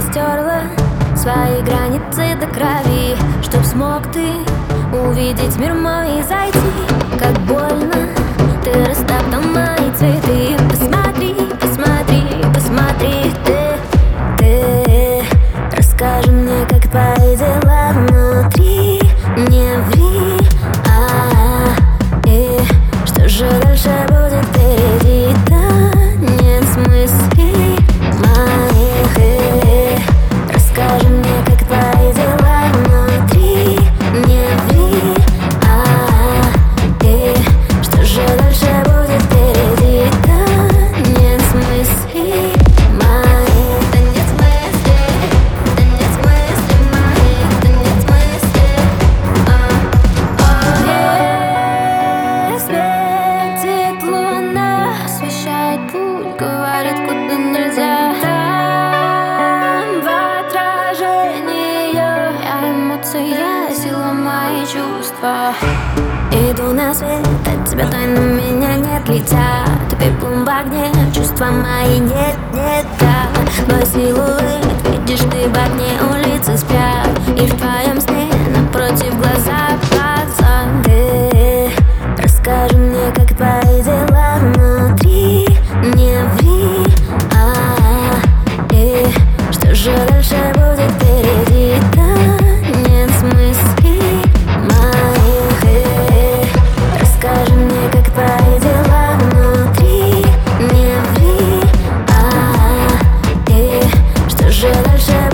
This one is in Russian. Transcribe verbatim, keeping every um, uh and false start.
стерла свои границы до крови, чтоб смог ты увидеть мир мой и зайти. Как больно, ты растоптал мои цветы. Посмотри, посмотри, посмотри, ты, ты расскажи мне, как твои дела внутри. Не ври, а, и что же дальше будет впереди? Да нет смыслей моих, и расскажи мне, как твои дела внутри. Не ври, а, и что же дальше будет впереди? Да нет смыслей моих, да нет смыслей, да нет смыслей моих, да нет смыслей. Не светит луна, освещает путь, говорит, куда нельзя. Там в отражении я эмоция, сила мои чувства. Иду на свет, от тебя тайны меня нет лица. Ты пеплом в огне, чувства мои нет, нет, да. Твой силуэт, видишь ты в огне, улицы спят, и в твоем сне напротив глаза, глаза. Ты расскажи мне, как твои дела внутри. Не ври, а, и что же дальше будет впереди? Да нет смыслей моих, и расскажи мне, как твои дела внутри. Не ври, а, и что же дальше